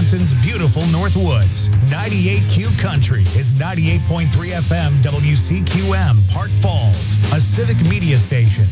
Wisconsin's beautiful North Woods. 98Q Country is 98.3 FM WCQM, Park Falls, a civic media station.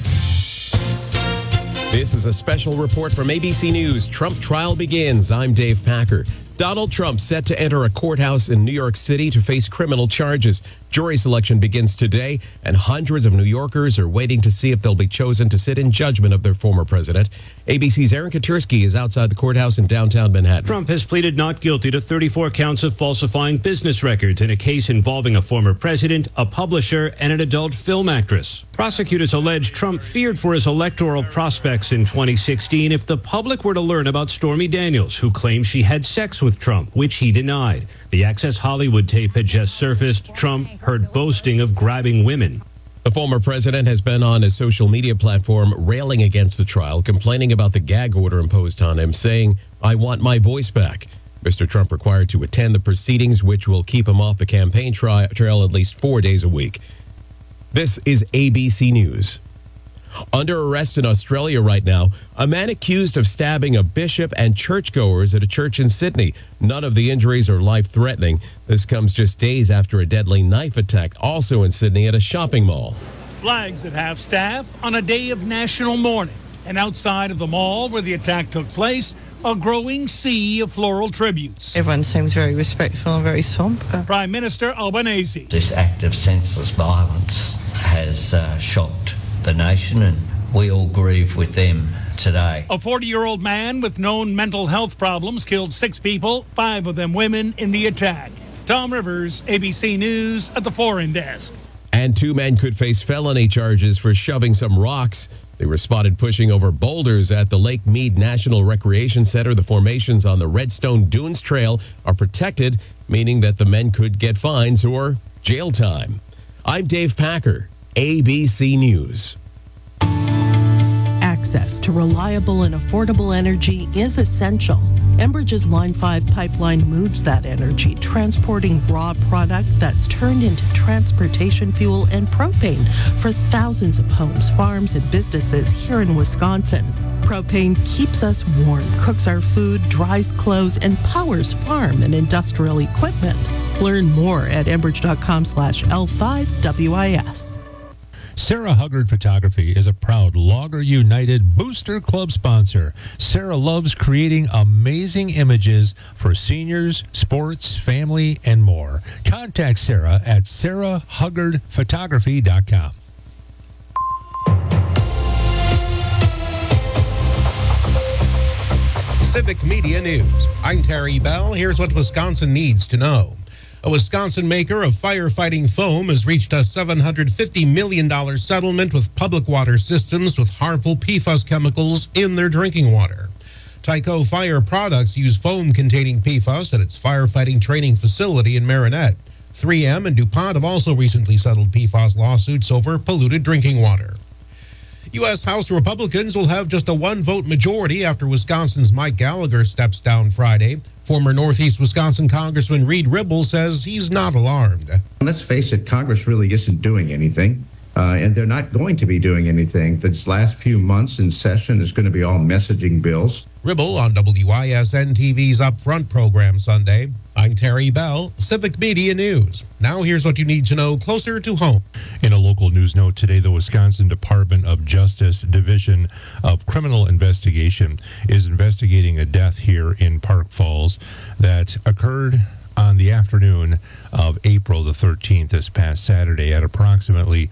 This is a special report from ABC News. Trump trial begins. I'm Dave Packer. Donald Trump set to enter a courthouse in New York City to face criminal charges. Jury selection begins today, and hundreds of New Yorkers are waiting to see if they'll be chosen to sit in judgment of their former president. ABC's Aaron Katersky is outside the courthouse in downtown Manhattan. Trump has pleaded not guilty to 34 counts of falsifying business records in a case involving a former president, a publisher, and an adult film actress. Prosecutors allege Trump feared for his electoral prospects in 2016 if the public were to learn about Stormy Daniels, who claimed she had sex with Trump, which he denied. The Access Hollywood tape had just surfaced. Trump heard boasting of grabbing women. The former president has been on his social media platform railing against the trial, complaining about the gag order imposed on him, saying, "I want my voice back." Mr. Trump required to attend the proceedings, which will keep him off the campaign trail at least 4 days a week. This is ABC News. Under arrest in Australia right now, a man accused of stabbing a bishop and churchgoers at a church in Sydney. None of the injuries are life-threatening. This comes just days after a deadly knife attack, also in Sydney, at a shopping mall. Flags that have staff on a day of national mourning. And outside of the mall where the attack took place, a growing sea of floral tributes. Everyone seems very respectful and very somber. Prime Minister Albanese. This act of senseless violence has shocked the nation, and we all grieve with them today. A 40-year-old man with known mental health problems killed 6 people, 5 of them women, in the attack. Tom Rivers, ABC News at the Foreign Desk. And 2 men could face felony charges for shoving some rocks. They were spotted pushing over boulders at the Lake Mead National Recreation Center. The formations on the Redstone Dunes Trail are protected, meaning that the men could get fines or jail time. I'm Dave Packer, ABC News. Access to reliable and affordable energy is essential. Enbridge's Line 5 pipeline moves that energy, transporting raw product that's turned into transportation fuel and propane for thousands of homes, farms, and businesses here in Wisconsin. Propane keeps us warm, cooks our food, dries clothes, and powers farm and industrial equipment. Learn more at enbridge.com/L5WIS. Sarah Huggard Photography is a proud Logger United Booster Club sponsor. Sarah loves creating amazing images for seniors, sports, family, and more. Contact Sarah at sarahhuggardphotography.com. Civic Media News. I'm Terry Bell. Here's what Wisconsin needs to know. A Wisconsin maker of firefighting foam has reached a $750 million settlement with Public Water Systems with harmful PFAS chemicals in their drinking water. Tyco Fire Products use foam-containing PFAS at its firefighting training facility in Marinette. 3M and DuPont have also recently settled PFAS lawsuits over polluted drinking water. U.S. House Republicans will have just a 1-vote majority after Wisconsin's Mike Gallagher steps down Friday. Former Northeast Wisconsin Congressman Reed Ribble says he's not alarmed. Let's face it, Congress really isn't doing anything, and they're not going to be doing anything. This last few months in session is going to be all messaging bills. Ribble on WISN TV's Upfront program Sunday. I'm Terry Bell, Civic Media News. Now here's what you need to know closer to home. In a local news note today, the Wisconsin Department of Justice Division of Criminal Investigation is investigating a death here in Park Falls that occurred on the afternoon of April the 13th, this past Saturday at approximately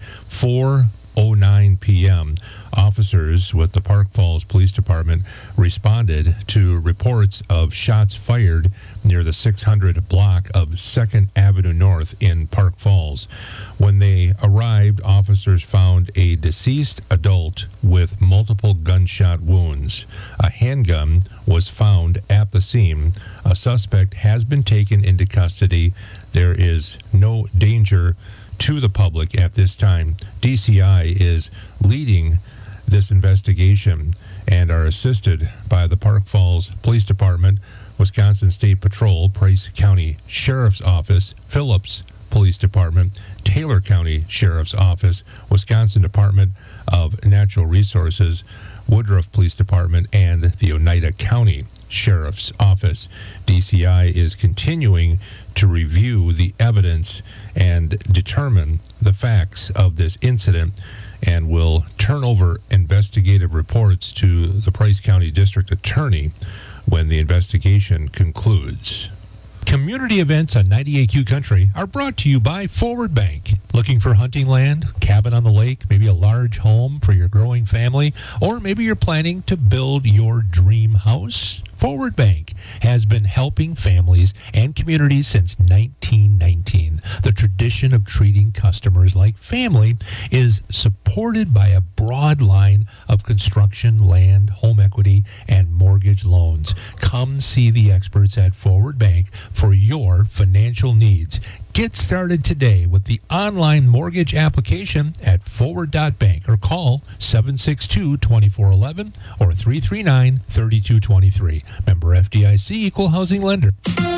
4:09 p.m. Officers with the Park Falls Police Department responded to reports of shots fired near the 600 block of 2nd Avenue North in Park Falls. When they arrived, officers found a deceased adult with multiple gunshot wounds. A handgun was found at the scene. A suspect has been taken into custody. There is no danger to the public at this time. DCI is leading this investigation and are assisted by the Park Falls Police Department, Wisconsin State Patrol, Price County Sheriff's Office, Phillips Police Department, Taylor County Sheriff's Office, Wisconsin Department of Natural Resources, Woodruff Police Department, and the Oneida County Sheriff's Office. DCI is continuing to review the evidence and determine the facts of this incident and will turn over investigative reports to the Price County District Attorney when the investigation concludes. Community events on 98Q Country are brought to you by Forward Bank. Looking for hunting land, cabin on the lake, maybe a large home for your growing family, or maybe you're planning to build your dream house? Forward Bank has been helping families and communities since 1919. The tradition of treating customers like family is supported by a broad line of construction, land, home equity, and mortgage loans. Come see the experts at Forward Bank for your financial needs. Get started today with the online mortgage application at forward.bank or call 762-2411 or 339-3223. Member FDIC, Equal Housing Lender.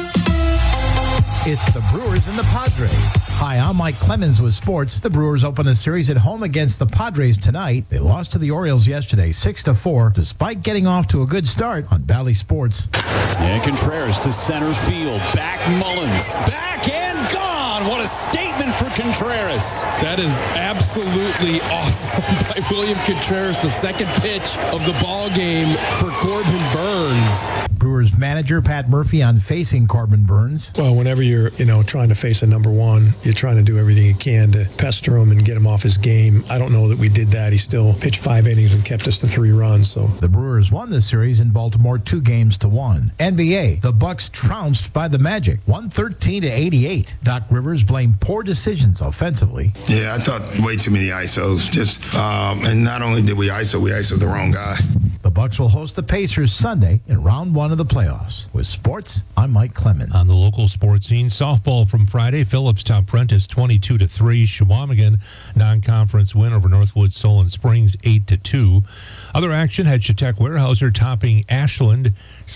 It's the Brewers and the Padres. Hi, I'm Mike Clemens with sports. The Brewers open a series at home against the Padres tonight. They lost to the Orioles yesterday, 6-4, despite getting off to a good start on Bally Sports. And Contreras to center field. Back Mullins. Back and gone. What a statement for Contreras. That is absolutely awesome by William Contreras. The second pitch of the ball game for Corbin Burns. Brewers manager Pat Murphy on facing Corbin Burns. Well, whenever you're, trying to face a number one, you're trying to do everything you can to pester him and get him off his game. I don't know that we did that. He still pitched 5 innings and kept us to 3 runs. So the Brewers won the series in Baltimore 2-1. NBA, the Bucks trounced by the Magic, 113-88. Doc Rivers blamed poor decisions offensively. Yeah, I thought way too many ISOs. And not only did we ISO the wrong guy. The Bucks will host the Pacers Sunday in round 1 of the playoffs. With sports, I'm Mike Clemens. On the local sports scene, softball from Friday, Phillips top Prentice 22-3. Shawamigan non-conference win over Northwood Solon Springs 8-2. Other action had Chautauqua Weyerhaeuser topping Ashland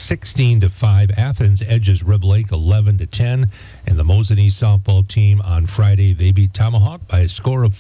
16-5. Athens edges Rib Lake 11-10. And the Mosin East softball team on Friday, they beat Tomahawk by a score of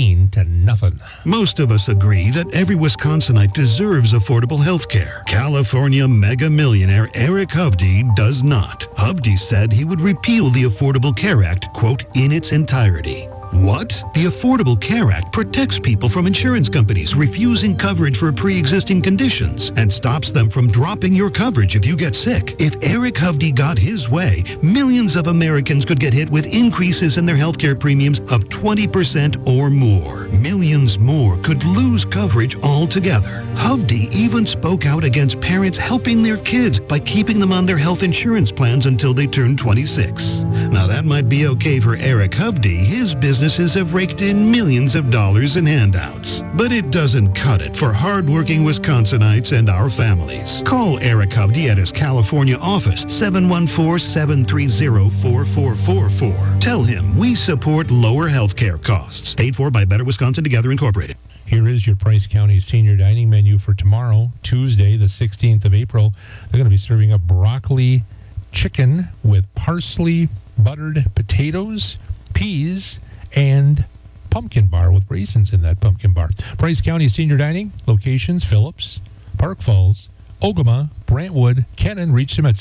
15-0. Most of us agree that every Wisconsinite deserves affordable health care. California mega millionaire Eric Hovde does not. Hovde said he would repeal the Affordable Care Act, quote, in its entirety. What? The Affordable Care Act protects people from insurance companies refusing coverage for pre-existing conditions and stops them from dropping your coverage if you get sick. If Eric Hovde got his way, millions of Americans could get hit with increases in their healthcare premiums of 20% or more. Millions more could lose coverage altogether. Hovde even spoke out against parents helping their kids by keeping them on their health insurance plans until they turn 26. Now that might be okay for Eric Hovde. His businesses have raked in millions of dollars in handouts. But it doesn't cut it for hardworking Wisconsinites and our families. Call Eric Hovde at his California office, 714-730-4444. Tell him we support lower health care costs. Paid for by Better Wisconsin Together Incorporated. Here is your Price County Senior Dining menu for tomorrow, Tuesday, the 16th of April. They're going to be serving up broccoli chicken with parsley, buttered potatoes, peas, and pumpkin bar with raisins in that pumpkin bar. Price County Senior Dining, locations, Phillips, Park Falls, Ogama, Brantwood, Kennon. Reach them at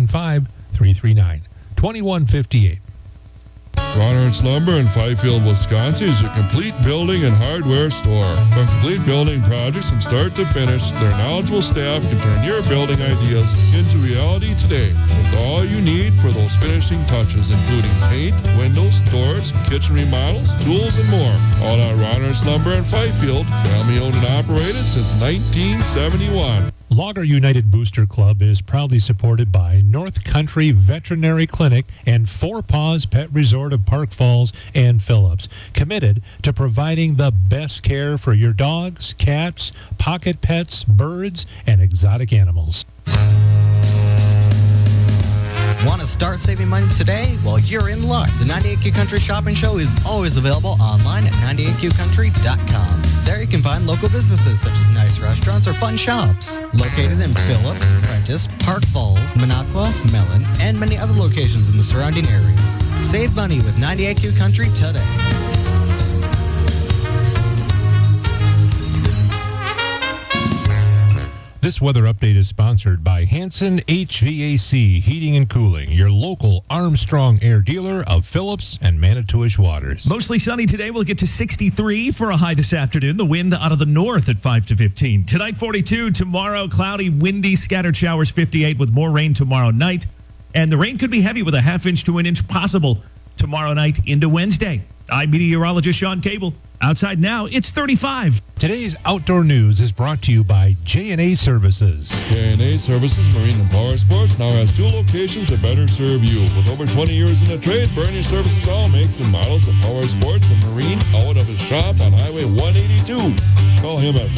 715-339-2158. Ronhardt's Lumber in Fifield, Wisconsin is a complete building and hardware store. From complete building projects from start to finish, their knowledgeable staff can turn your building ideas into reality today with all you need for those finishing touches, including paint, windows, doors, kitchen remodels, tools, and more. All at Ronhardt's Lumber in Fifield, family owned and operated since 1971. Logger United Booster Club is proudly supported by North Country Veterinary Clinic and Four Paws Pet Resort of Park Falls and Phillips, committed to providing the best care for your dogs, cats, pocket pets, birds, and exotic animals. Want to start saving money today? Well, you're in luck. The 98Q Country Shopping Show is always available online at 98QCountry.com. There you can find local businesses such as nice restaurants or fun shops. Located in Phillips, Prentice, Park Falls, Minocqua, Mellon, and many other locations in the surrounding areas. Save money with 98Q Country today. This weather update is sponsored by Hanson HVAC Heating and Cooling, your local Armstrong Air dealer of Phillips and Manitowish Waters. Mostly sunny today. We'll get to 63 for a high this afternoon. The wind out of the north at 5 to 15. Tonight, 42. Tomorrow, cloudy, windy, scattered showers, 58 with more rain tomorrow night. And the rain could be heavy with a half-inch to an inch possible tomorrow night into Wednesday. I'm meteorologist Sean Cable. Outside now, it's 35. Today's outdoor news is brought to you by J&A Services. J&A Services Marine and Power Sports now has 2 locations to better serve you. With over 20 years in the trade, Bernie services all makes and models of power sports and marine out of his shop on Highway 182. Call him at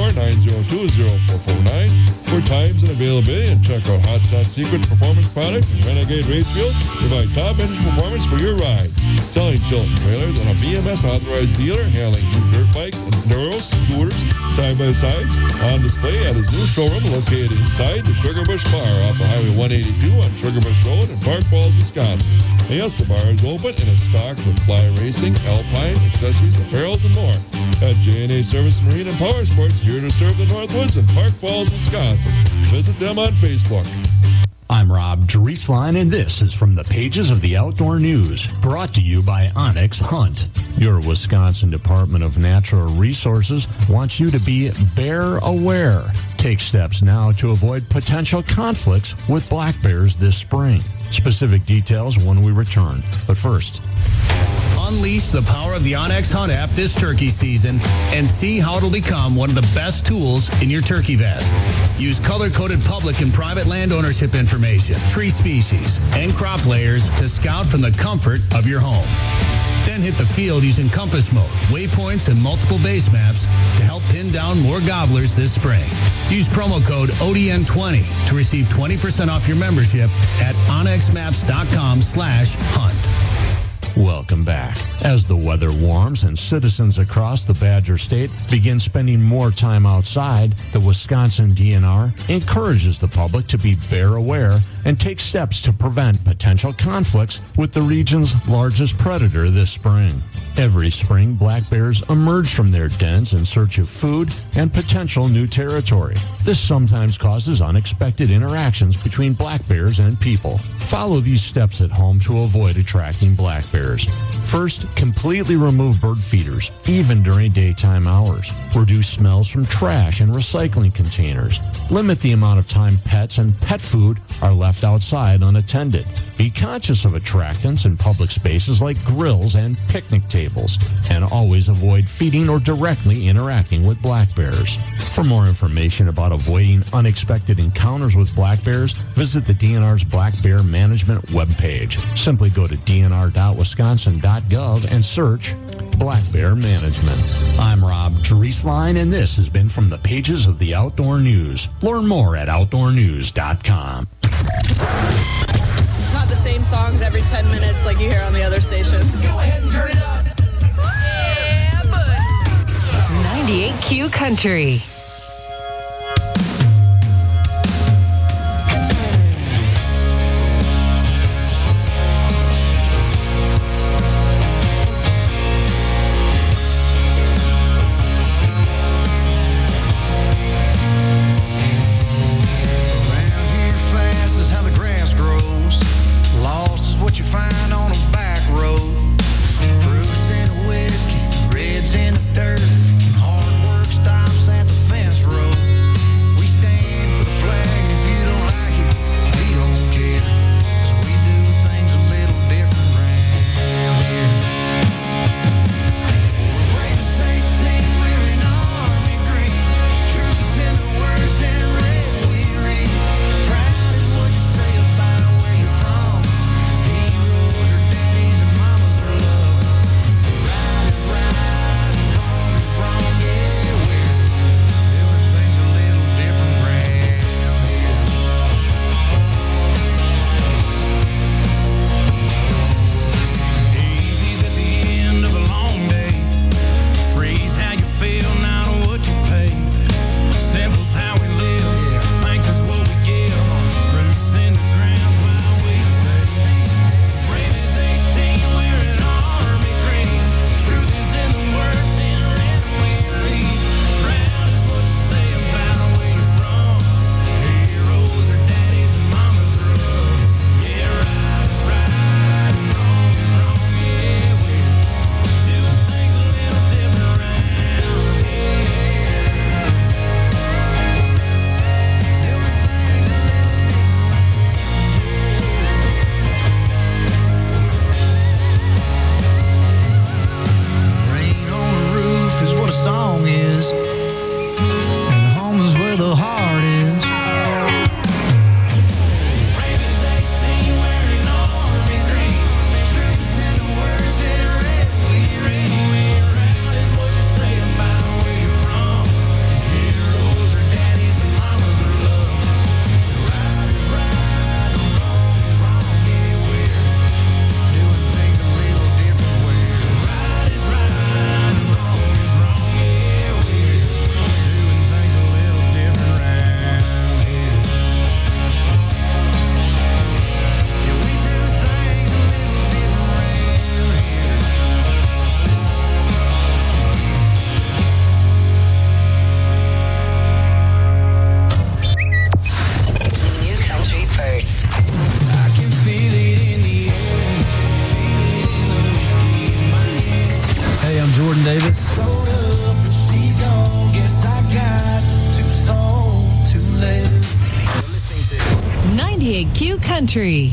414-902-0449 for times and availability, and check out Hot Shot Secret Performance Products and Renegade Racefield. Provide top engine performance for your ride. Selling Chilton trailers and a BMS authorized dealer, handling new dirt bikes, enduros, scooters, side-by-sides, on display at his new showroom located inside the Sugar Bush Bar off of Highway 182 on Sugar Bush Road in Park Falls, Wisconsin. And yes, the bar is open and it's stocked with fly racing, alpine, accessories, apparels, and more. At J&A Service Marine and Power Sports, here to serve the Northwoods in Park Falls, Wisconsin. Visit them on Facebook. I'm Rob Drieslein, and this is from the pages of the Outdoor News, brought to you by Onyx Hunt. Your Wisconsin Department of Natural Resources wants you to be bear aware. Take steps now to avoid potential conflicts with black bears this spring. Specific details when we return. But first, unleash the power of the Onyx Hunt app this turkey season and see how it'll become one of the best tools in your turkey vest. Use color-coded public and private land ownership information, tree species, and crop layers to scout from the comfort of your home. Then hit the field using compass mode, waypoints, and multiple base maps to help pin down more gobblers this spring. Use promo code ODN20 to receive 20% off your membership at onyxmaps.com/hunt. welcome back. As the weather warms and citizens across the Badger State begin spending more time outside, the Wisconsin DNR encourages the public to be bear aware and take steps to prevent potential conflicts with the region's largest predator this spring. Every spring, black bears emerge from their dens in search of food and potential new territory. This sometimes causes unexpected interactions between black bears and people. Follow these steps at home to avoid attracting black bears. First, completely remove bird feeders, even during daytime hours. Reduce smells from trash and recycling containers. Limit the amount of time pets and pet food are left outside unattended. Be conscious of attractants in public spaces like grills and picnic tables, and always avoid feeding or directly interacting with black bears. For more information about avoiding unexpected encounters with black bears, visit the DNR's Black Bear Management webpage. Simply go to dnr.wisconsin.gov and search Black Bear Management. I'm Rob Drieslein, and this has been from the pages of the Outdoor News. Learn more at outdoornews.com. It's not the same songs every 10 minutes like you hear on the other stations. Go ahead and turn it up. Yeah, but 98Q Country. Reds in the dirt, hard work stops at the fence. Country.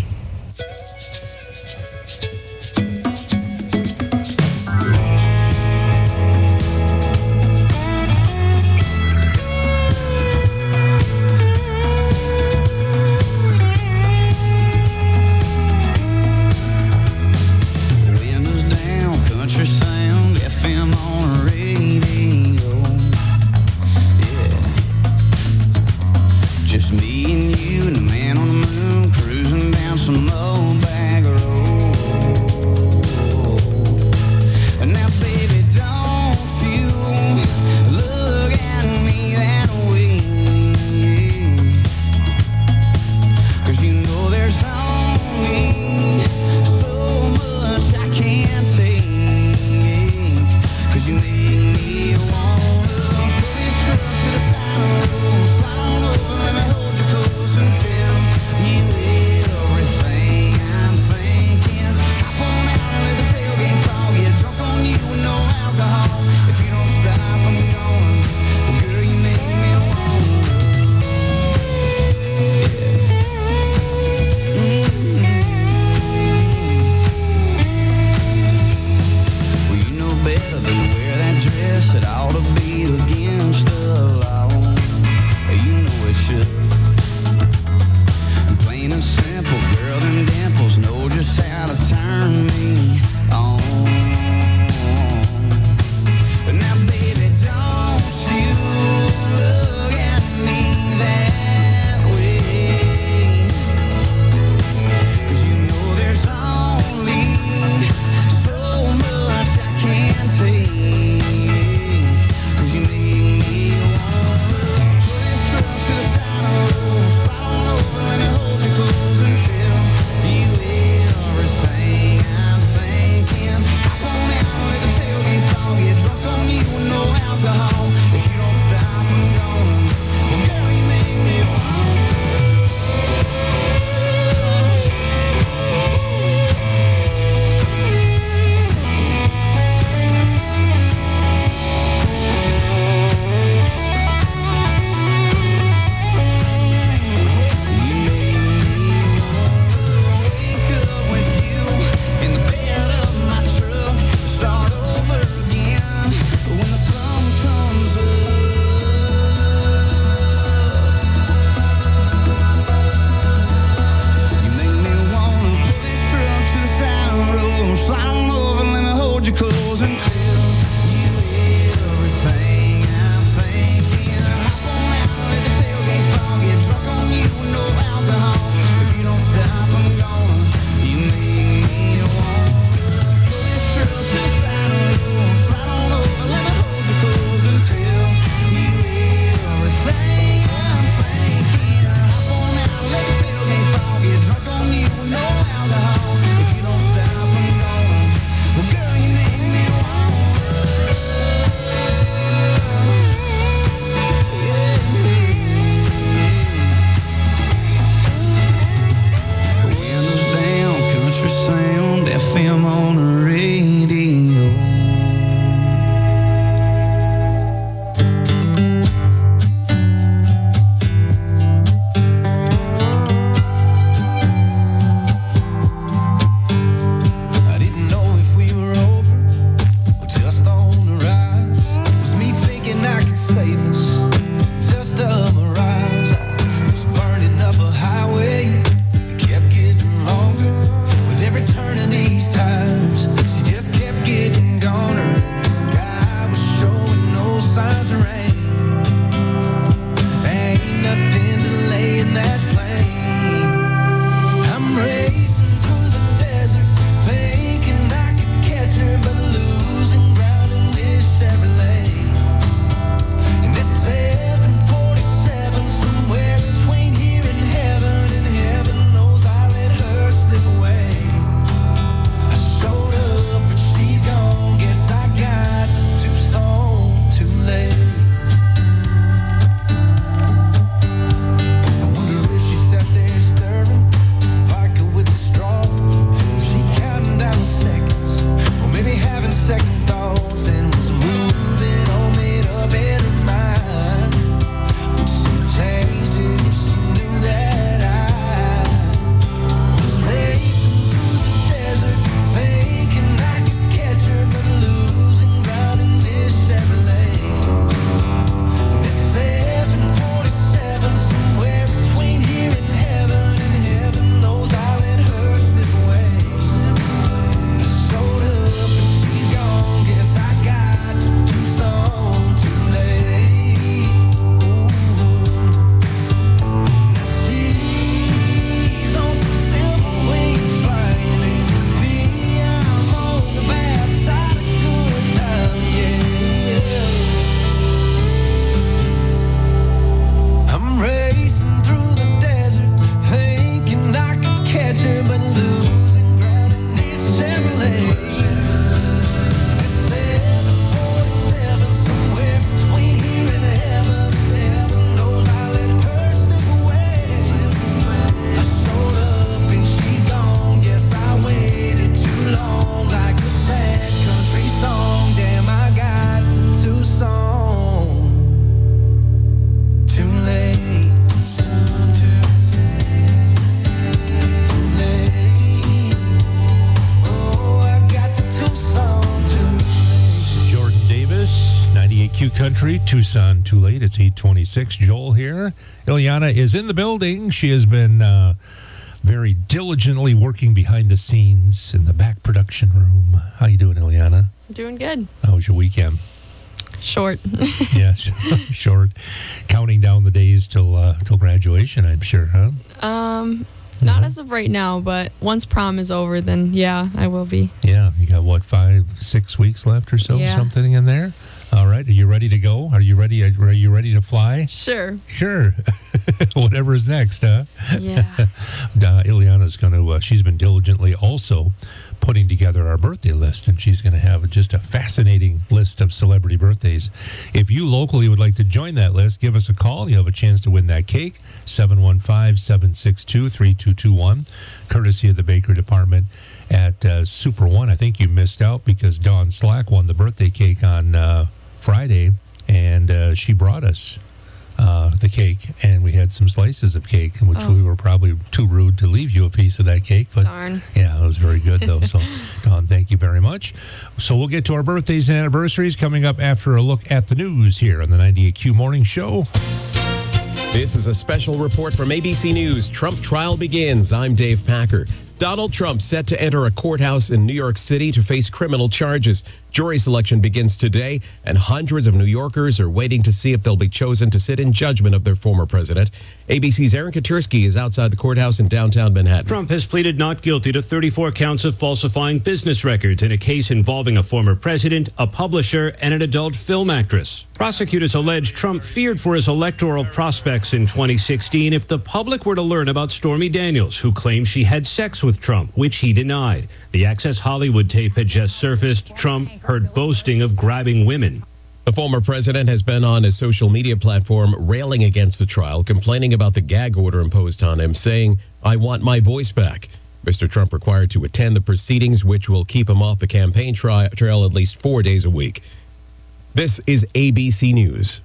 Country, Tucson, too late. It's 8:26. Joel here. Ileana is in the building. She has been very diligently working behind the scenes in the back production room. How you doing, Ileana? Doing good. How was your weekend? Short. Yeah, short. Counting down the days till graduation, I'm sure, huh? Not as of right now, but once prom is over, then yeah, I will be. Yeah, you got what, 5-6 weeks left or so, Yeah. something in there. All right, are you ready to go? Are you ready? Are you ready to fly? Sure. Sure. Whatever is next, huh? Yeah. Ileana's going to. She's been diligently also putting together our birthday list, and she's going to have just a fascinating list of celebrity birthdays. If you locally would like to join that list, give us a call. You have a chance to win that cake. 715-762-3221, courtesy of the Baker Department at Super One. I think you missed out because Dawn Slack won the birthday cake on Friday, and she brought us the cake, and we had some slices of cake, which we were probably too rude to leave you a piece of that cake. But darn. Yeah, it was very good, though. So, Dawn, thank you very much. So we'll get to our birthdays and anniversaries coming up after a look at the news here on the 98Q Morning Show. This is a special report from ABC News. Trump trial begins. I'm Dave Packer. Donald Trump set to enter a courthouse in New York City to face criminal charges. Jury selection begins today, and hundreds of New Yorkers are waiting to see if they'll be chosen to sit in judgment of their former president. ABC's Aaron Katursky is outside the courthouse in downtown Manhattan. Trump has pleaded not guilty to 34 counts of falsifying business records in a case involving a former president, a publisher, and an adult film actress. Prosecutors allege Trump feared for his electoral prospects in 2016 if the public were to learn about Stormy Daniels, who claimed she had sex with Trump, which he denied. The Access Hollywood tape had just surfaced. Trump heard boasting of grabbing women. The former president has been on his social media platform railing against the trial, complaining about the gag order imposed on him, saying, "I want my voice back." Mr. Trump required to attend the proceedings, which will keep him off the campaign trail at least 4 days a week. This is ABC News.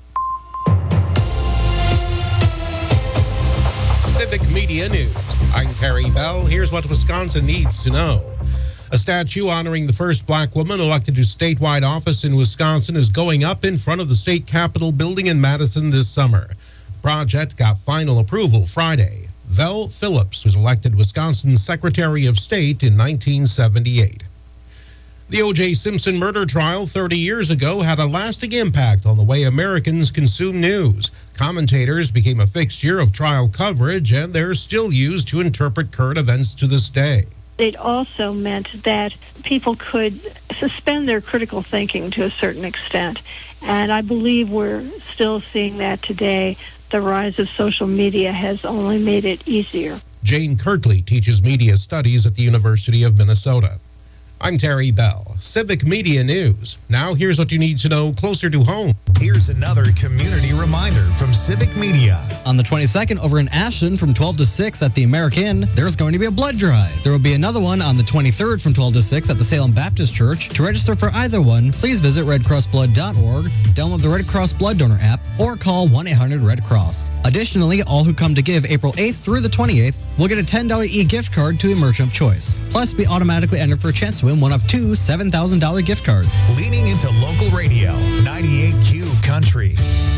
Civic Media News. I'm Terry Bell. Here's what Wisconsin needs to know. A statue honoring the first black woman elected to statewide office in Wisconsin is going up in front of the state capitol building in Madison this summer. The project got final approval Friday. Vel Phillips was elected Wisconsin's Secretary of State in 1978. The O.J. Simpson murder trial 30 years ago had a lasting impact on the way Americans consume news. Commentators became a fixture of trial coverage, and they're still used to interpret current events to this day. It also meant that people could suspend their critical thinking to a certain extent. And I believe we're still seeing that today. The rise of social media has only made it easier. Jane Kirkley teaches media studies at the University of Minnesota. I'm Terry Bell, Civic Media News. Now here's what you need to know closer to home. Here's another community reminder from Civic Media. On the 22nd over in Ashland from 12 to 6 at the American, there's going to be a blood drive. There will be another one on the 23rd from 12 to 6 at the Salem Baptist Church. To register for either one, please visit redcrossblood.org, download the Red Cross Blood Donor app, or call 1-800-RED-CROSS. Additionally, all who come to give April 8th through the 28th will get a $10 e-gift card to a merchant of choice. Plus, be automatically entered for a chance to win one of two $7,000 gift cards. Leaning into local radio, 98Q Country.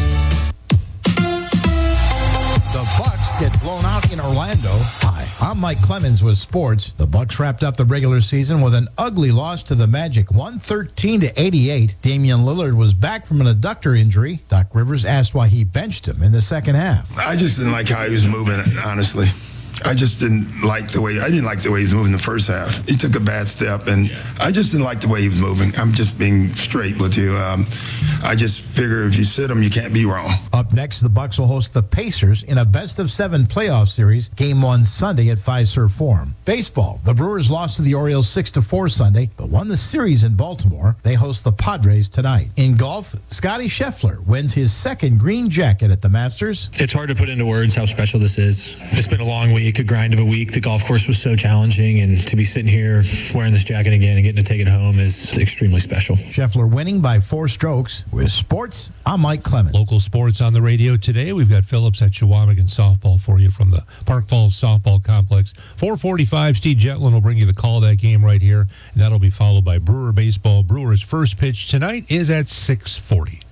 The Bucks get blown out in Orlando. Hi, I'm Mike Clemens with sports. The Bucks wrapped up the regular season with an ugly loss to the Magic, 113-88. Damian Lillard was back from an adductor injury. Doc Rivers asked why he benched him in the second half. I just didn't like how he was moving, honestly. I just didn't like the way he was moving the first half. He took a bad step, and I just didn't like the way he was moving. I'm just being straight with you. I just figure if you sit him, you can't be wrong. Up next, the Bucks will host the Pacers in a best-of-7 playoff series. Game 1 Sunday at Fiserv Forum. Baseball, the Brewers lost to the Orioles 6-4 Sunday, but won the series in Baltimore. They host the Padres tonight. In golf, Scotty Scheffler wins his second green jacket at the Masters. It's hard to put into words how special this is. It's been a long week, a grind of a week. The golf course was so challenging, and to be sitting here wearing this jacket again and getting to take it home is extremely special. Scheffler winning by 4 strokes. With sports, I'm Mike Clemens. Local sports on the radio today. We've got Phillips at Chequamegon softball for you from the Park Falls Softball Complex. 4:45, Steve Jetlin will bring you the call of that game right here, and that'll be followed by Brewer baseball. Brewers' first pitch tonight is at 6:40.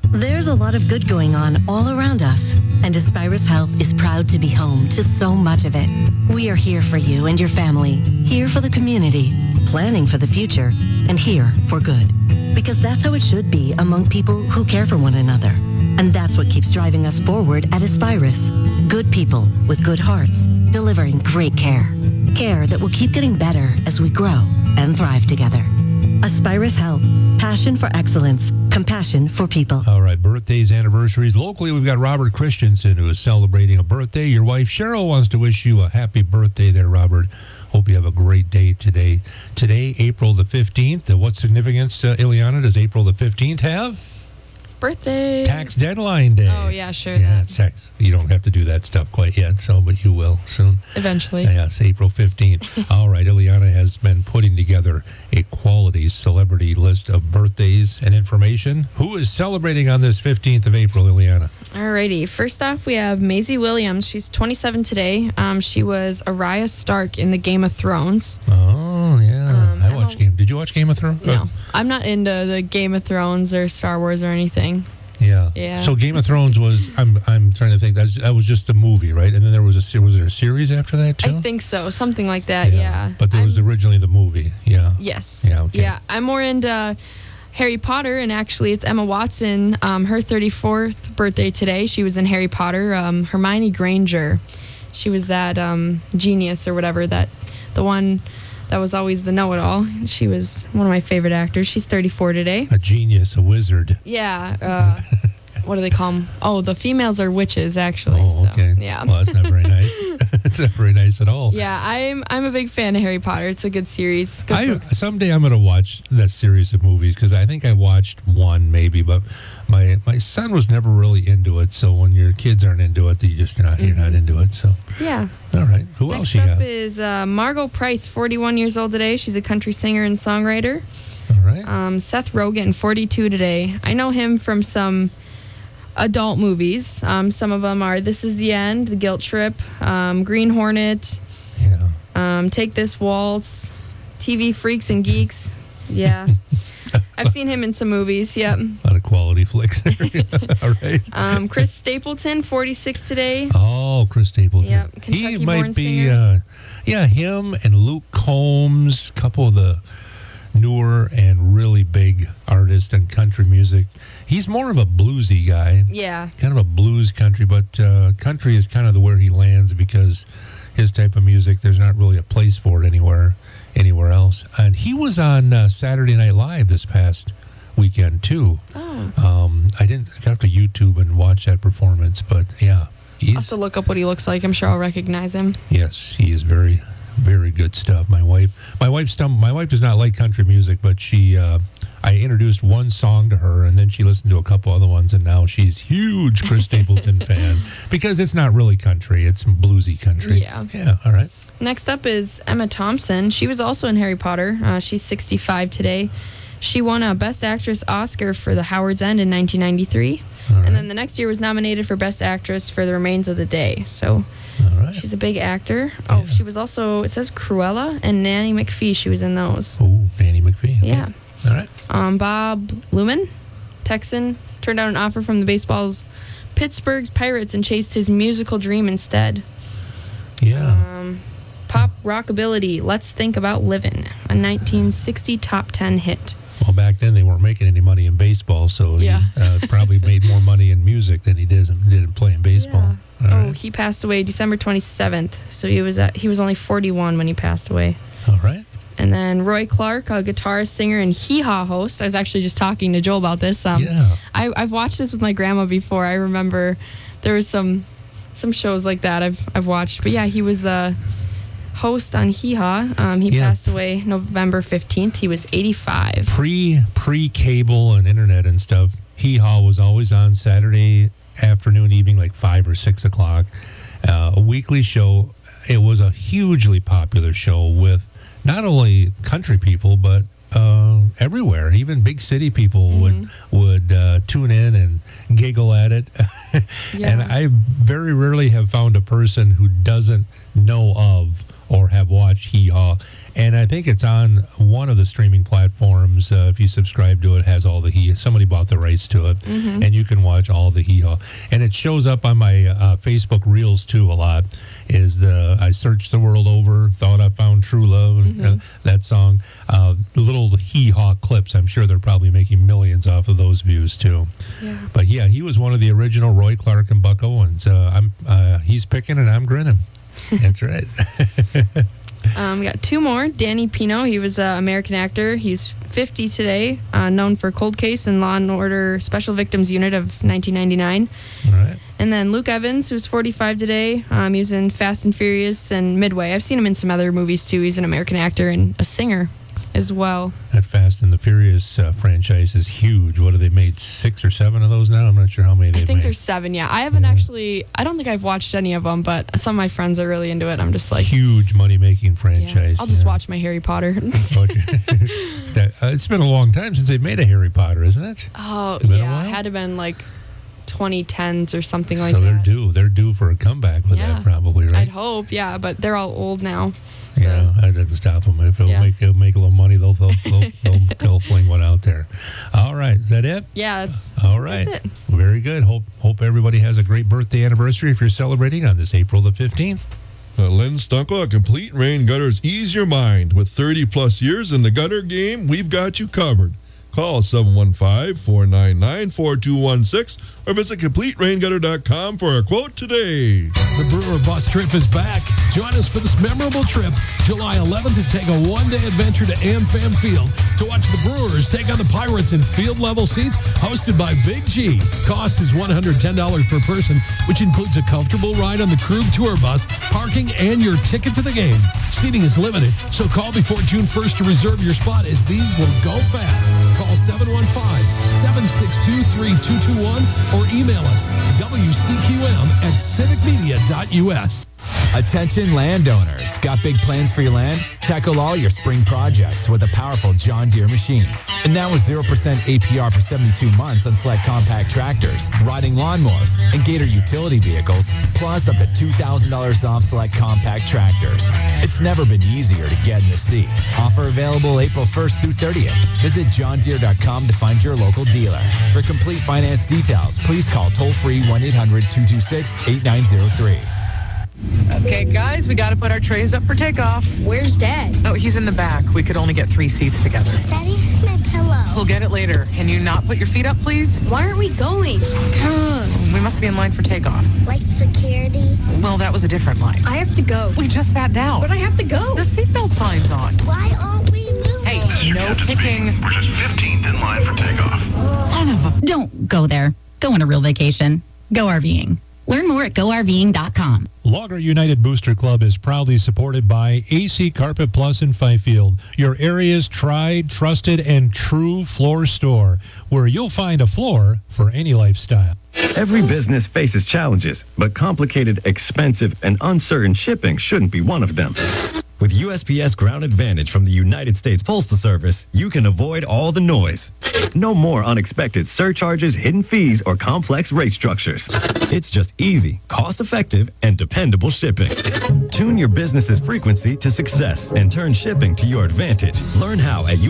There's a lot of good going on all around us, and Aspirus Health is proud to be home to so much of it. We are here for you and your family, here for the community, planning for the future, and here for good. Because that's how it should be among people who care for one another. And that's what keeps driving us forward at Aspirus. Good people with good hearts, delivering great care. Care that will keep getting better as we grow and thrive together. Aspirus Health. Passion for excellence. Compassion for people. All right, birthdays, anniversaries. Locally, we've got Robert Christensen, who is celebrating a birthday. Your wife, Cheryl, wants to wish you a happy birthday there, Robert. Hope you have a great day today. Today, April the 15th. What significance, Ileana, does April the 15th have? Birthday. Tax deadline day. Oh, yeah, sure. Yeah, it's tax. You don't have to do that stuff quite yet, but you will soon. Eventually. Yes, April 15th. All right, Ileana has been putting together a quality celebrity list of birthdays and information. Who is celebrating on this 15th of April, Ileana? Alrighty. First off, we have Maisie Williams. She's 27 today. She was Arya Stark in the Game of Thrones. Oh, yeah. I watched Game. Did you watch Game of Thrones? No. I'm not into the Game of Thrones or Star Wars or anything. Yeah. Yeah. So Game of Thrones was, I'm trying to think, that was just a movie, right? And then there was there a series after that, too? I think so. Something like that, yeah. But there was originally the movie, yeah. Yes. Yeah, okay. Yeah. I'm more into Harry Potter, and actually it's Emma Watson, her 34th birthday today. She was in Harry Potter. Hermione Granger. She was that genius or whatever, the one that was always the know-it-all. She was one of my favorite actors. She's 34 today. A genius, a wizard. Yeah. What do they call them? Oh, the females are witches, actually. Oh, okay. So, yeah. Well, that's not very nice. It's not very nice at all. Yeah, I'm a big fan of Harry Potter. It's a good series. Good books. Someday I'm going to watch that series of movies, because I think I watched one maybe, but my son was never really into it. So when your kids aren't into it, you're not into it. So yeah. All right. Who else you got? Next up is Margot Price, 41 years old today. She's a country singer and songwriter. All right. Seth Rogen, 42 today. I know him from some adult movies. Some of them are This Is the End, The Guilt Trip, Green Hornet, Take This Waltz, TV Freaks and Geeks. Yeah. I've seen him in some movies. Yep. A lot of quality flicks. All right. Chris Stapleton, 46 today. Oh, Chris Stapleton. Yep. Kentucky he might born be, singer. him and Luke Combs, a couple of the newer and really big artists in country music. He's more of a bluesy guy. Yeah. Kind of a blues country, but country is kind of where he lands, because his type of music, there's not really a place for it anywhere else. And he was on Saturday Night Live this past weekend too. Oh. I got to YouTube and watch that performance, but yeah. I'll have to look up what he looks like. I'm sure I'll recognize him. Yes, he is very, very good stuff. My wife does not like country music, but I introduced one song to her, and then she listened to a couple other ones, and now she's huge Chris Stapleton fan, because it's not really country, it's bluesy country. Yeah. Yeah, all right. Next up is Emma Thompson. She was also in Harry Potter. She's 65 today. She won a Best Actress Oscar for The Howard's End in 1993. Right. And then the next year was nominated for Best Actress for The Remains of the Day. So she's a big actor. Oh, she was also, it says Cruella and Nanny McPhee. She was in those. Oh, Nanny McPhee. Okay. Yeah. All right. Bob Lumen, Texan, turned down an offer from the baseball's Pittsburgh's Pirates and chased his musical dream instead. Yeah. Pop Rockability, Let's Think About Livin', a 1960 top 10 hit. Well, back then they weren't making any money in baseball, so he probably made more money in music than he did in playing baseball. Yeah. He passed away December 27th, so he was only 41 when he passed away. All right. And then Roy Clark, a guitarist, singer, and Hee Haw host. I was actually just talking to Joel about this. I've watched this with my grandma before. I remember there was some shows like that I've watched. But yeah, he was the host on Hee Haw. He passed away November 15th. He was 85. Pre-cable and internet and stuff, Hee Haw was always on Saturday afternoon, evening, like 5 or 6 o'clock. A weekly show. It was a hugely popular show with not only country people, but everywhere. Even big city people would tune in and giggle at it. And I very rarely have found a person who doesn't know of or have watched Hee Haw. And I think it's on one of the streaming platforms. If you subscribe to it, has all the Hee Haw. Somebody bought the rights to it, and you can watch all the Hee Haw. And it shows up on my Facebook Reels too a lot. I searched the world over, thought I found true love, that song. The little Hee Haw clips, I'm sure they're probably making millions off of those views too. Yeah. But yeah, he was one of the original Roy Clark and Buck Owens. He's picking and I'm grinning. That's right. We got two more. Danny Pino, he was an American actor. He's 50 today, known for Cold Case and Law & Order Special Victims Unit of 1999. All right. And then Luke Evans, who's 45 today. He was in Fast and Furious and Midway. I've seen him in some other movies, too. He's an American actor and a singer as well. That Fast and the Furious franchise is huge. What have they made, 6 or 7 of those now? I'm not sure how many they've made. I think there's 7, yeah. I haven't actually, I don't think I've watched any of them, but some of my friends are really into it. I'm just like... Huge money-making franchise. I'll just watch my Harry Potter. It's been a long time since they've made a Harry Potter, isn't it? Oh, yeah. It had to have been like 2010s or something like that. So they're due for a comeback with that probably, right? I'd hope, yeah, but they're all old now. Yeah, that doesn't stop them. If it'll make a little money, they'll fling one out there. All right, is that it? Yeah, that's all right. That's it. Very good. Hope everybody has a great birthday anniversary if you're celebrating on this April the 15th. Len Stunkel at Complete Rain Gutters. Ease your mind. With 30-plus years in the gutter game, we've got you covered. Call 715-499-4216 or visit CompleteRainGutter.com for a quote today. The Brewer Bus Trip is back. Join us for this memorable trip, July 11th, to take a one-day adventure to AmFam Field to watch the Brewers take on the Pirates in field-level seats hosted by Big G. Cost is $110 per person, which includes a comfortable ride on the Krug Tour Bus, parking, and your ticket to the game. Seating is limited, so call before June 1st to reserve your spot, as these will go fast. Call 715-762-3221 or email us wcqm@civicmedia.us. Attention landowners. Got big plans for your land? Tackle all your spring projects with a powerful John Deere machine. And now with 0% APR for 72 months on select compact tractors, riding lawnmowers, and Gator utility vehicles, plus up to $2,000 off select compact tractors. It's never been easier to get in the seat. Offer available April 1st through 30th. Visit johndeere.com to find your local dealer. For complete finance details, please call toll-free 1-800-226-8903. Okay, guys, we got to put our trays up for takeoff. Where's Dad? Oh, he's in the back. We could only get 3 seats together. Daddy has my pillow. We'll get it later. Can you not put your feet up, please? Why aren't we going? We must be in line for takeoff. Like security? Well, that was a different line. I have to go. We just sat down. But I have to go. The seatbelt sign's on. Why aren't we moving? Hey, no kicking. We're just 15th in line for takeoff. Son of a... Don't go there. Go on a real vacation. Go RVing. Learn more at GoRVing.com. Logger United Booster Club is proudly supported by AC Carpet Plus in Fifield, your area's tried, trusted, and true floor store, where you'll find a floor for any lifestyle. Every business faces challenges, but complicated, expensive, and uncertain shipping shouldn't be one of them. With USPS Ground Advantage from the United States Postal Service, you can avoid all the noise. No more unexpected surcharges, hidden fees, or complex rate structures. It's just easy, cost-effective, and dependable shipping. Tune your business's frequency to success and turn shipping to your advantage. Learn how at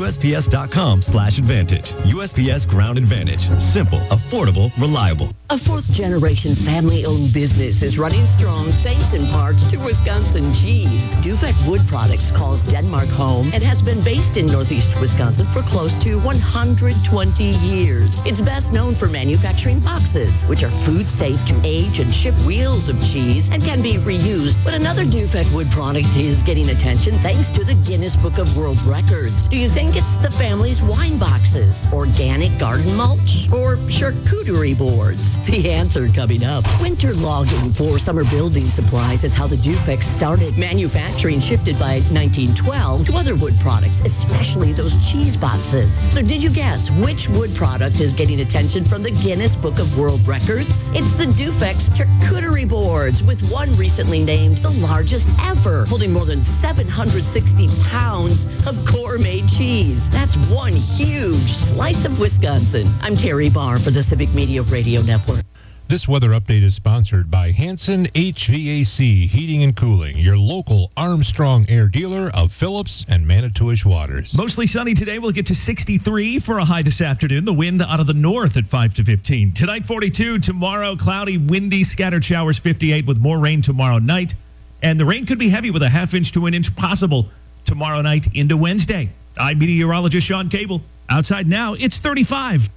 USPS.com/advantage. USPS Ground Advantage. Simple, affordable, reliable. A fourth-generation family-owned business is running strong thanks in part to Wisconsin cheese. Dufek Wood Products calls Denmark home and has been based in Northeast Wisconsin for close to 120 years. It's best known for manufacturing boxes, which are food-safe to age and ship wheels of cheese and can be reused. But another Dufek Wood product is getting attention thanks to the Guinness Book of World Records. Do you think it's the family's wine boxes, organic garden mulch, or charcuterie boards? The answer coming up. Winter logging for summer building supplies is how the Dufek started. Manufacturing shifted by 1912 to other wood products, especially those cheese boxes. So did you guess which wood product is getting attention from the Guinness Book of World Records? It's the Dufek's charcuterie boards, with one recently named the largest ever, holding more than 760 pounds of gourmet cheese. That's one huge slice of Wisconsin. I'm Terry Barr for the Civic Media Radio Network. This weather update is sponsored by Hanson HVAC Heating and Cooling, your local Armstrong Air dealer of Phillips and Manitowish Waters. Mostly sunny today. We'll get to 63 for a high this afternoon. The wind out of the north at 5 to 15. Tonight, 42. Tomorrow, cloudy, windy, scattered showers, 58 with more rain tomorrow night. And the rain could be heavy with a half-inch to an inch possible tomorrow night into Wednesday. I'm meteorologist Sean Cable. Outside now, it's 35.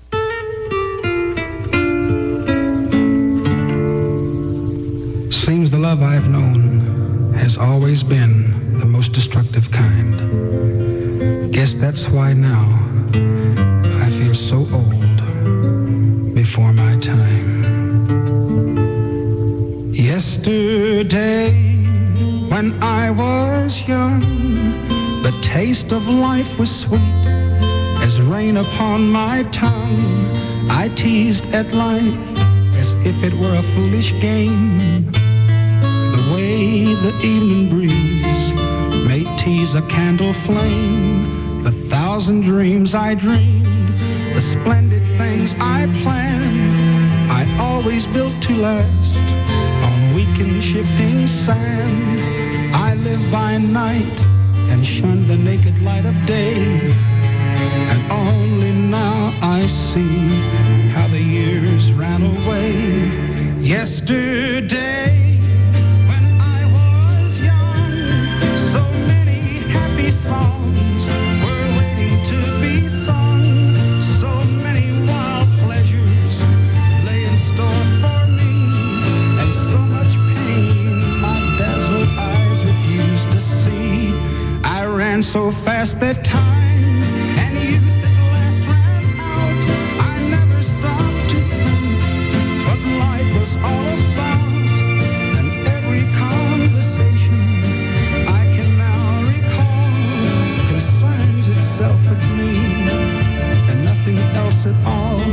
Seems the love I've known has always been the most destructive kind. Guess that's why now I feel so old before my time. Yesterday, when I was young, the taste of life was sweet as rain upon my tongue. I teased at life as if it were a foolish game. The way the evening breeze may tease a candle flame. The thousand dreams I dreamed, the splendid things I planned, I always built to last on weak and shifting sand. I live by night and shun the naked light of day, and only now I see how the years ran away. Yesterday, songs were waiting to be sung. So many wild pleasures lay in store for me, and so much pain my dazzled eyes refused to see. I ran so fast that time and youth at last ran out. I never stopped to think what life was all about, and every conversation I can now recall concerns itself with me and nothing else at all.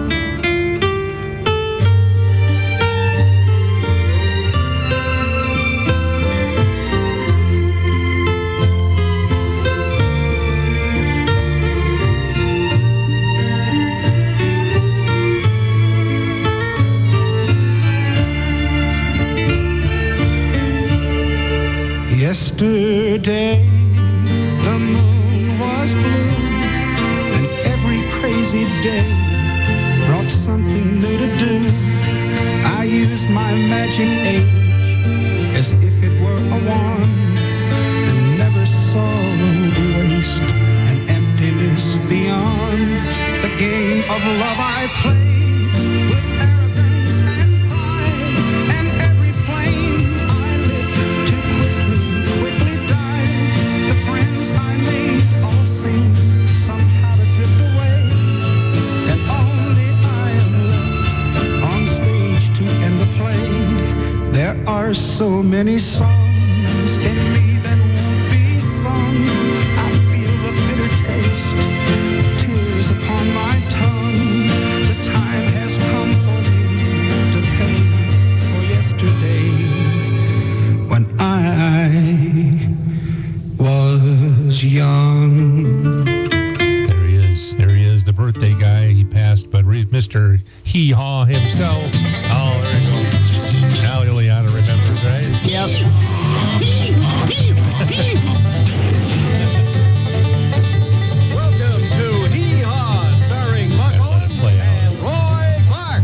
Yesterday, the moon was blue, and every crazy day brought something new to do. I used my magic age as if it were a wand, and never saw the waste and emptiness beyond. The game of love I played with arrogance and pride, and every flame I lit too quickly died. The friends I made all seem somehow to drift away, and only I am left on stage to end the play. There are so many songs in me that won't be sung. I feel the bitter taste of tears upon my tongue. The time has come for me to pay for yesterday when I was young. There he is, the birthday guy. He passed, but Mr. Hee-Haw himself. Oh, there you go. Now Ileana remembers, right? Yep. Welcome to Hee-Haw, starring Buck Owens and Roy Clark.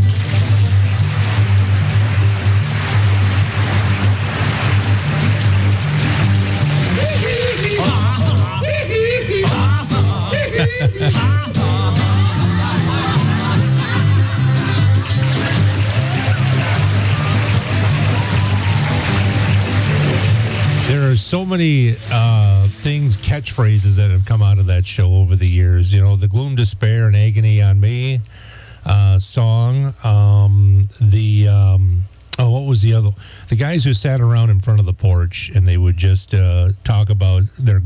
There are so many things, catchphrases that have come out of that show over the years. You know, the gloom, despair, and agony on me song. What was the other? The guys who sat around in front of the porch and they would just talk about their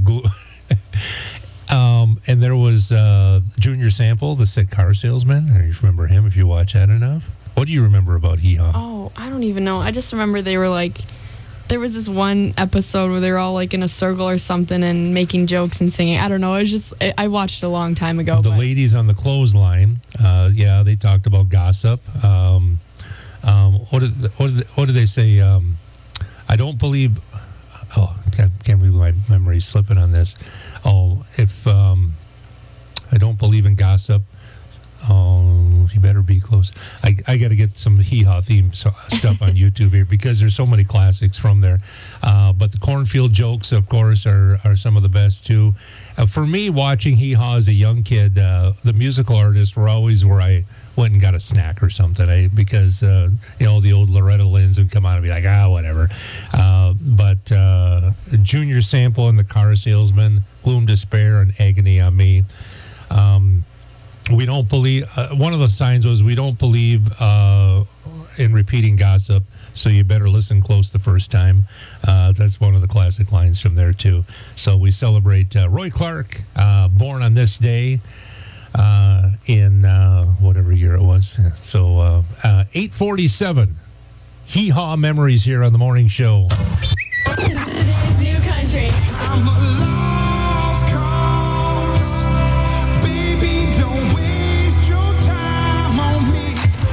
and there was Junior Sample, the sick car salesman. You remember him if you watch that enough? What do you remember about Hee-Haw? Oh, I don't even know. I just remember they were like, there was this one episode where they were all like in a circle or something and making jokes and singing. I don't know. It was just, I watched it a long time ago. The ladies on the clothesline, they talked about gossip. what do they say? I don't believe. Oh, can't believe my memory's slipping on this. Oh, if I don't believe in gossip, you better be close. I got to get some hee-haw theme stuff on YouTube here because there's so many classics from there. But the cornfield jokes, of course, are some of the best too. For me, watching hee-haw as a young kid, the musical artists were always where I went and got a snack or something. Because the old Loretta Lynn's would come out and be like, whatever. But Junior Sample and the Car Salesman, Gloom, Despair, and Agony on Me. We don't believe. One of the signs was we don't believe in repeating gossip, so you better listen close the first time. That's one of the classic lines from there too. So we celebrate Roy Clark, born on this day in whatever year it was. So 8:47. Hee-haw memories here on the morning show. Today's new country. I'm a lost cause. Baby, don't waste your time on me.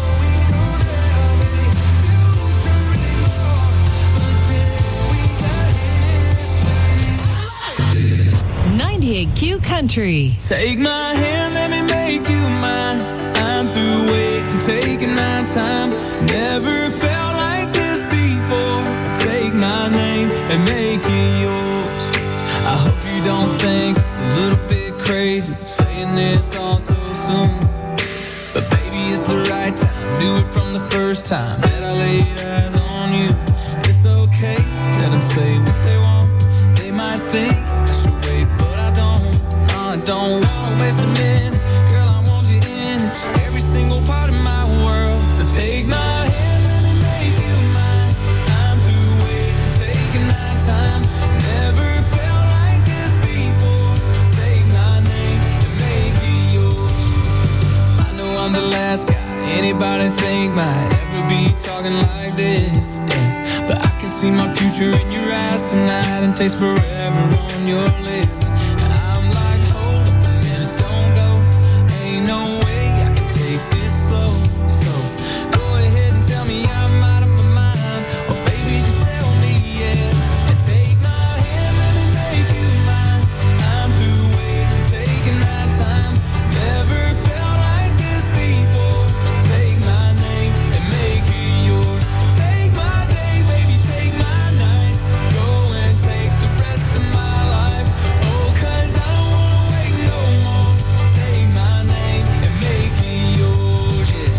98Q Country. Take my hand, let me make you mine. I'm through waiting, taking my time. Never felt like this before. Take my name and make it yours. I hope you don't think it's a little bit crazy saying this all so soon. But baby, it's the right time. Do it from the first time that I laid eyes on you. It's okay, let them say what they want. They might think I should wait, but I don't. No, I don't want to waste a minute. Girl, I want you in every single part of my world. So take my hand, let me make you mine. I'm through waiting, taking my time. Never felt like this before. Take my name and make it yours. I know I'm the last guy anybody think might ever be talking like this, yeah. But I can see my future in your eyes tonight and taste forever on your lips. I'm like, hold up a minute, don't go. Ain't no way I can take this slow. So go ahead and tell me I'm out of my mind. Or baby, just tell me yes. And take my hand, let me make you mine. I'm through waiting, taking my time. Never felt like this before. Take my name and make it yours. Take my days, baby, take my nights. Go and take the rest of my life. Oh, 'cause I don't wanna wait no more. Take my name and make it yours, yeah.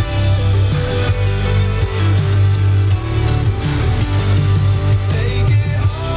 Take it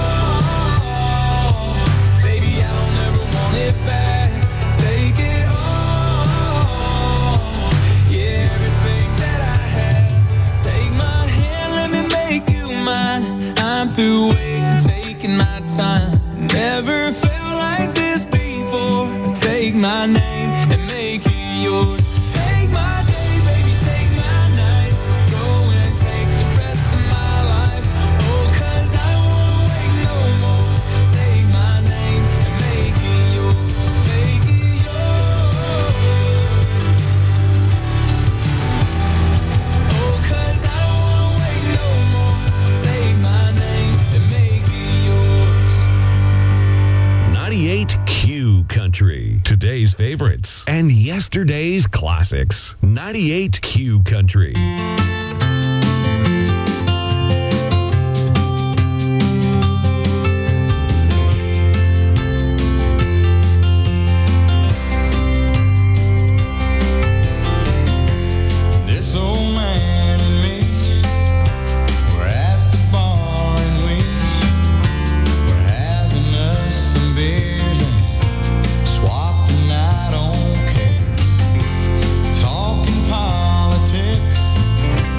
all, baby, I don't ever want it back. Take it all, yeah, everything that I had. Take my hand, let me make you mine. I'm through waiting, taking my time. Never felt like this before. Take my name and make it yours. Take my days, baby, take my nights. Go and take the rest of my life. Oh, 'cause I don't wanna wait no more. Take my name and make it yours. Make it yours. Oh, 'cause I don't wanna wait no more. Take my name and make it yours. 98Q Country. Today's favorites and yesterday's classics. 98Q Country. This old man and me, we're at the bar and we're having us some beers and swapping out on cares, talking politics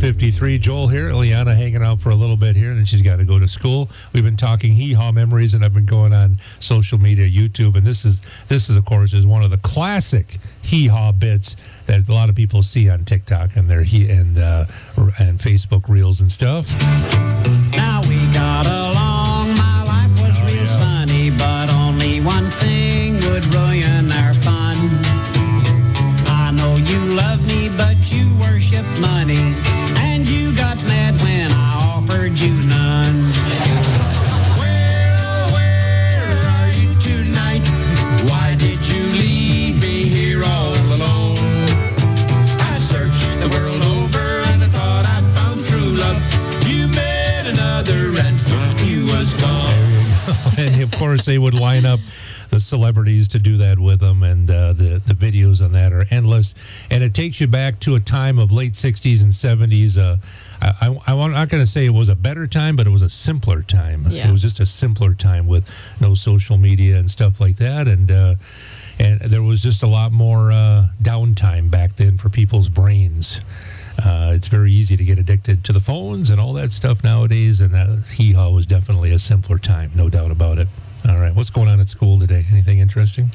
8:53. Joel here. Ileana hanging out for a little bit here, and then she's got to go to school. We've been talking hee-haw memories, and I've been going on social media, YouTube, and this is of course is one of the classic hee-haw bits that a lot of people see on TikTok and their and Facebook reels and stuff. Now we got along. My life was real sunny, but only one thing would ruin our fun. I know you love me, but you worship money, and you got mad when I offered you none. Well, where are you tonight? Why did you leave me here all alone? I searched the world over and I thought I'd found true love. You met another and you was gone. And of course, they would line up the celebrities to do that with them, and the videos on that are endless. And it takes you back to a time of late 60s and 70s. I'm not going to say it was a better time, but it was a simpler time. Yeah. It was just a simpler time with no social media and stuff like that. And there was just a lot more downtime back then for people's brains. It's very easy to get addicted to the phones and all that stuff nowadays, and that hee-haw was definitely a simpler time, no doubt about it. All right, what's going on at school today? Anything interesting?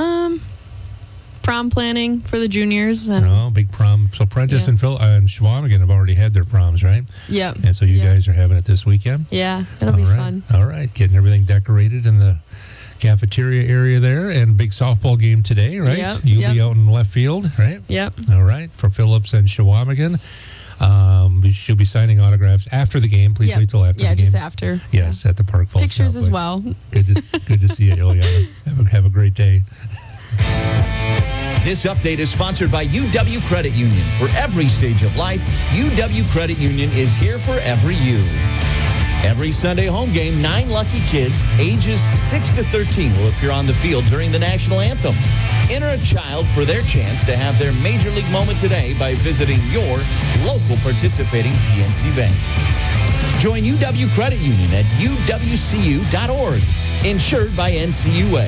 Prom planning for the juniors. And big prom. So Prentice and Phil and Schwamigan have already had their proms, right? Yep. And so you guys are having it this weekend? Yeah, it'll be fun. All right, getting everything decorated in the cafeteria area there, and big softball game today, right? Yep. You'll be out in left field, right? Yep. All right, for Phillips and Schwamigan. She'll be signing autographs after the game. Please wait till after the game. Yeah, just after. Yes, at the Park Falls Pictures Complex. as well. Good to see you, Ileana. Have a great day. This update is sponsored by UW Credit Union. For every stage of life, UW Credit Union is here for every you. Every Sunday home game, 9 lucky kids ages 6 to 13 will appear on the field during the national anthem. Enter a child for their chance to have their Major League moment today by visiting your local participating PNC Bank. Join UW Credit Union at uwcu.org. Insured by NCUA.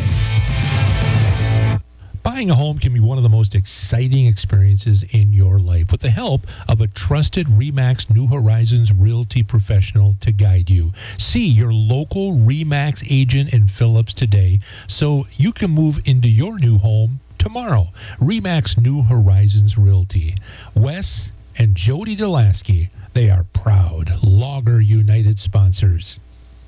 Buying a home can be one of the most exciting experiences in your life with the help of a trusted RE/MAX New Horizons Realty professional to guide you. See your local RE/MAX agent in Phillips today so you can move into your new home tomorrow. RE/MAX New Horizons Realty. Wes and Jody Delasky, they are proud Logger United sponsors.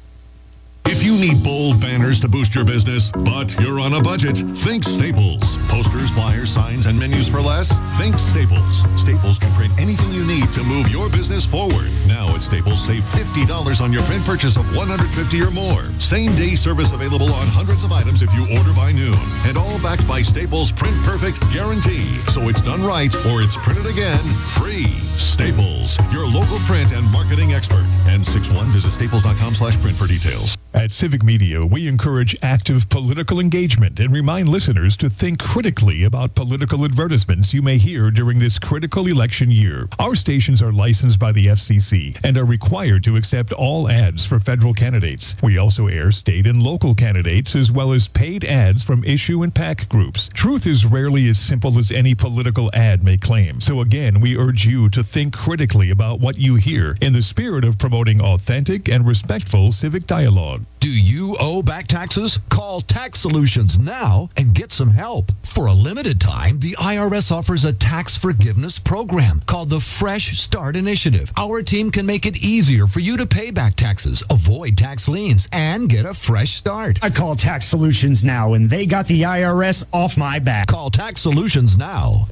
If you need bold banners to boost your business, but you're on a budget, think Staples. Posters, flyers, signs, and menus for less? Think Staples. Staples can print anything you need to move your business forward. Now at Staples, save $50 on your print purchase of $150 or more. Same-day service available on hundreds of items if you order by noon. And all backed by Staples' Print Perfect guarantee. So it's done right or it's printed again free. Staples, your local print and marketing expert. N61, visit staples.com/print for details. At Civic Media, we encourage active political engagement and remind listeners to think critically about political advertisements you may hear during this critical election year. Our stations are licensed by the FCC and are required to accept all ads for federal candidates. We also air state and local candidates as well as paid ads from issue and PAC groups. Truth is rarely as simple as any political ad may claim. So again, we urge you to think critically about what you hear in the spirit of promoting authentic and respectful civic dialogue. Do you owe back taxes? Call Tax Solutions now and get some help. For a limited time, the IRS offers a tax forgiveness program called the Fresh Start Initiative. Our team can make it easier for you to pay back taxes, avoid tax liens, and get a fresh start. I call Tax Solutions now, and they got the IRS off my back. Call Tax Solutions now.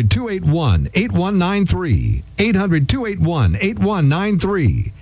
800-281-8193. 800-281-8193.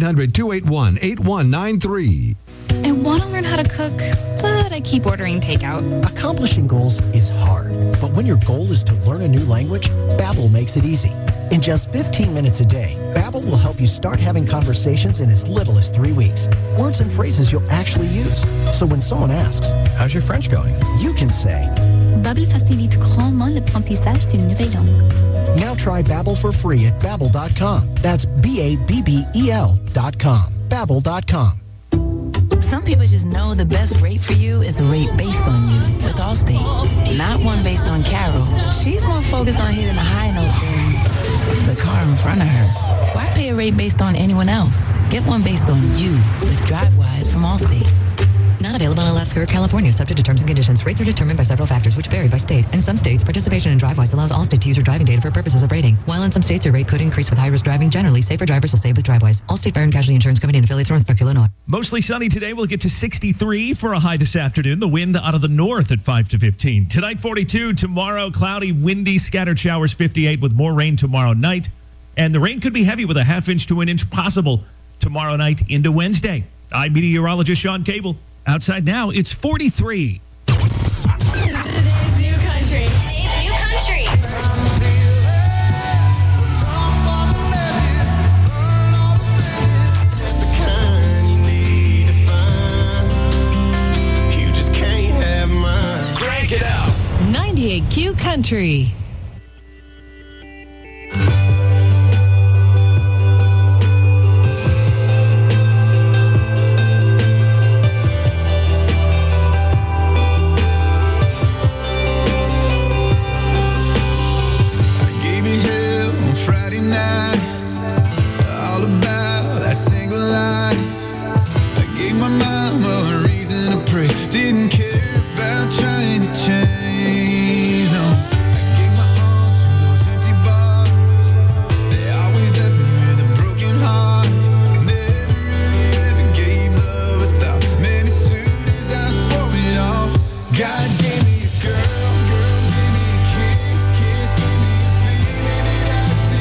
800-281-8193. I want to learn how to cook, but I keep ordering takeout. Accomplishing goals is hard, but when your goal is to learn a new language, Babbel makes it easy. In just 15 minutes a day, Babbel will help you start having conversations in as little as 3 weeks. Words and phrases you'll actually use. So when someone asks, "How's your French going?" you can say, Babbel facilite grandement l'apprentissage d'une nouvelle langue. Now try Babbel for free at Babbel.com. That's Babbel.com. Babbel.com. Some people just know the best rate for you is a rate based on you with Allstate, not one based on Carol. She's more focused on hitting a high note than the car in front of her. Why pay a rate based on anyone else? Get one based on you with DriveWise from Allstate. Not available in Alaska or California, subject to terms and conditions. Rates are determined by several factors, which vary by state. In some states, participation in DriveWise allows Allstate to use your driving data for purposes of rating. While in some states, your rate could increase with high-risk driving. Generally, safer drivers will save with DriveWise. Allstate Fire and Casualty Insurance Company and affiliates, Northbrook, Illinois. Mostly sunny today. We'll get to 63 for a high this afternoon. The wind out of the north at 5 to 15. Tonight, 42. Tomorrow, cloudy, windy, scattered showers, 58 with more rain tomorrow night. And the rain could be heavy with a half-inch to an inch possible tomorrow night into Wednesday. I'm meteorologist Sean Cable. Outside now, it's 43. Today's new country. Today's new country. Crank it up. 98Q Country.